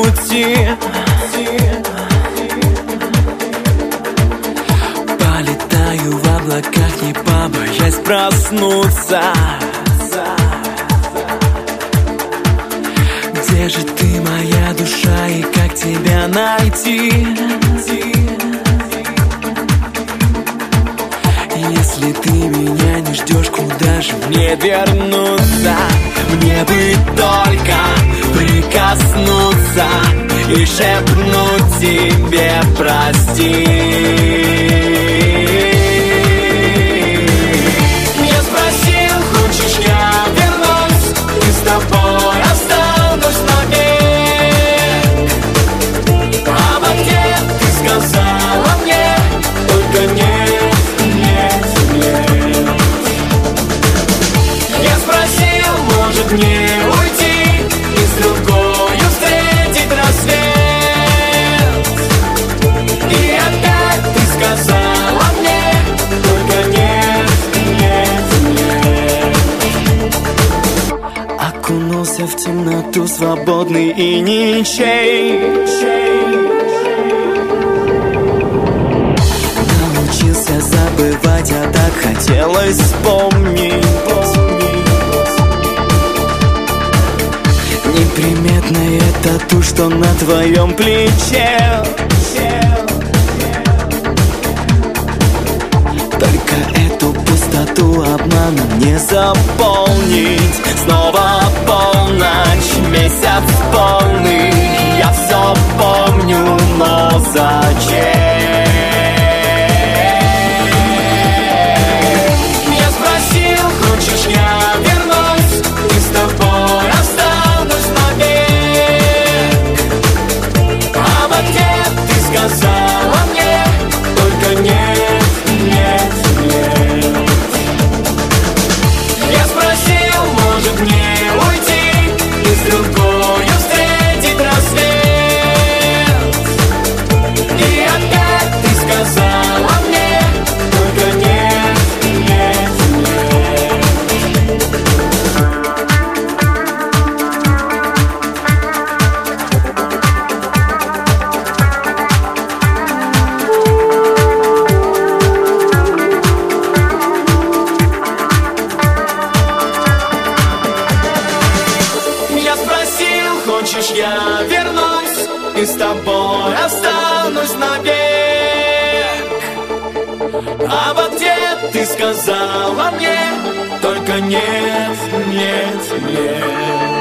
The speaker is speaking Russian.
уйти. Полетаю в облаках, не побоясь проснуться. Где же ты, моя душа, и как тебя найти? Если ты меня не ждешь, куда же мне вернуться? Мне бы только прикоснуться и шепнуть тебе прости. Я спросил, хочешь я вернусь, и с тобой останусь навек. А в ответ ты сказала мне только нет, нет, нет. Я спросил, может мне уйти и с другою встретить рассвет. И опять ты сказала мне только нет, нет, нет. Окунулся в темноту, свободный и ничей. Научился забывать, а так хотелось вспомнить. Неприметная тату, что на твоем плече. Только эту пустоту обманом не заполнить. Снова полночь, месяц полный. Я все помню, но зачем? Я спросил, хочешь я вернусь, и с тобой останусь навек. А в ответ ты сказала мне только нет, нет, нет. Я спросил, может мне уйти и с другою встретить рассвет. И опять ты сказала мне только нет, нет, нет. Я спросил, хочешь я вернусь и с тобой останусь навек. А в ответ ты сказала мне только нет, нет, нет.